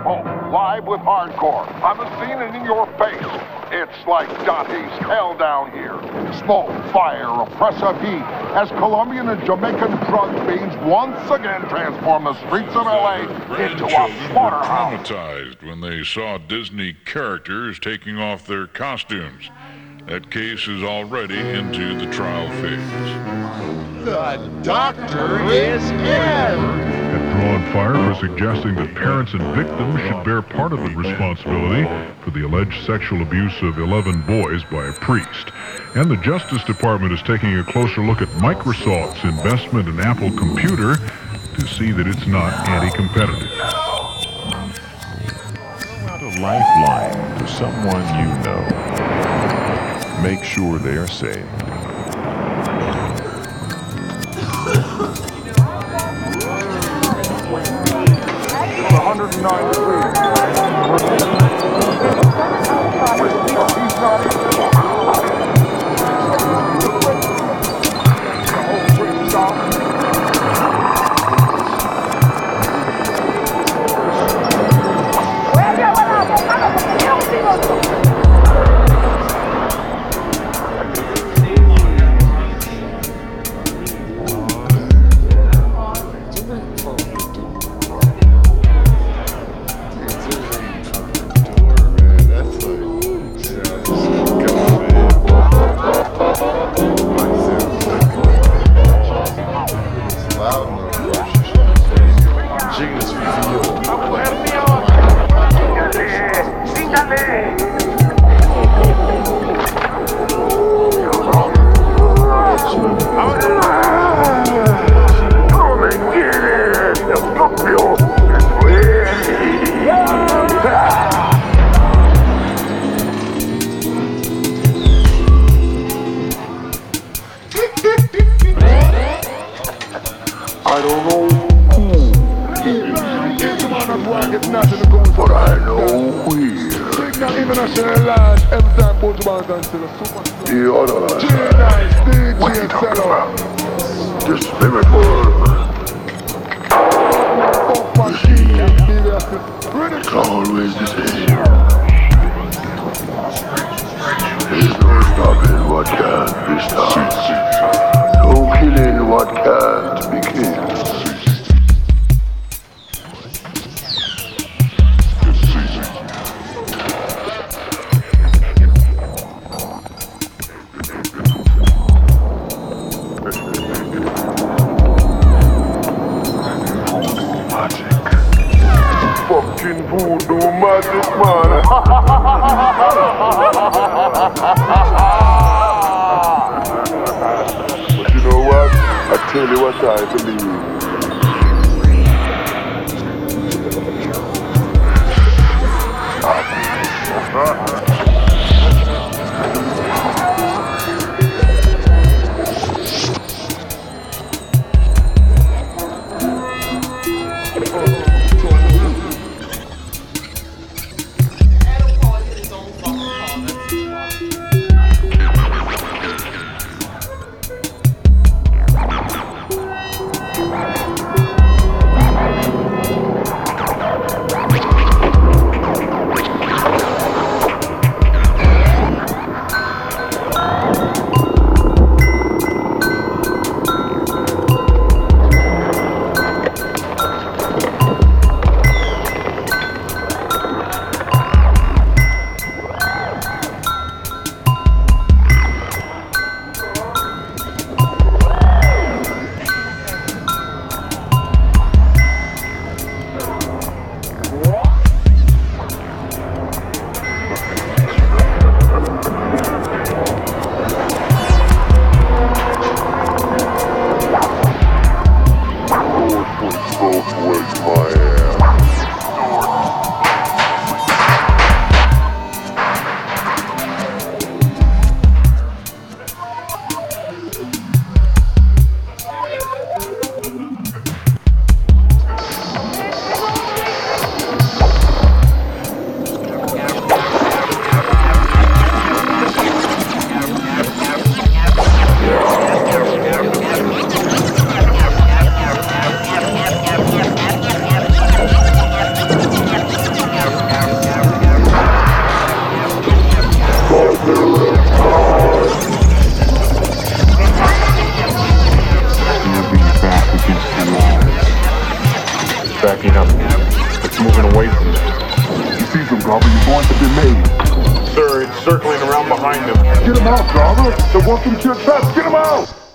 home, live with Hardcore. I'm seeing it in your face. It's like Dante's hell down here. Smoke, fire, oppressive heat, as Colombian and Jamaican drug fiends once again transform the streets of L.A. into a slaughterhouse. Traumatized when they saw Disney characters taking off their costumes. That case is already into the trial phase. The doctor is in! Had drawn fire for suggesting that parents and victims should bear part of the responsibility for the alleged sexual abuse of 11 boys by a priest. And the Justice Department is taking a closer look at Microsoft's investment in Apple Computer to see that it's not anti-competitive. Throw out a lifeline to someone you know. Make sure they are safe. It's 109 degrees. I don't know who but I know where. International launch every time both bands until a super. The other J-Nice, what DJ you talking Cello. about? The spirit world. It's always the same. There's no stopping what can't be stopped. No killing what can't be killed. Fucking voodoo magic, man. But you know what? I tell you what I believe. backing up. It's moving away from them. You see them, Garber. You're going to be made. Sir, it's circling around behind them. Get him out, Garber. They want some shit fast. Get him out.